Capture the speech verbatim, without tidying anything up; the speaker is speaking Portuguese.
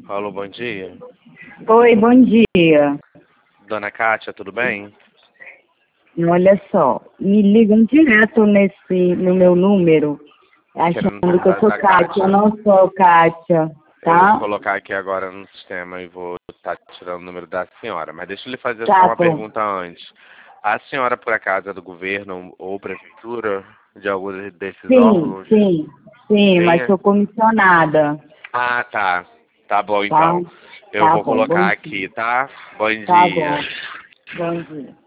Alô, bom dia. Oi, bom dia. Dona Kátia, tudo bem? Olha só, me ligam direto nesse, no meu número, Querendo achando que eu tratar sou da Kátia. Eu Kátia? não sou Kátia, Eu vou tá? colocar aqui agora no sistema e vou estar tirando o número da senhora. Mas deixa eu lhe fazer só Tá uma bom. pergunta antes. A senhora, por acaso, é do governo ou prefeitura de algum desses Sim, órgãos? sim, sim, Sim? mas é? sou comissionada, Ah, tá. Tá bom, tá? então. Eu Tá vou bom, bom colocar dia. aqui, tá? Bom Tá bom, dia. bom dia.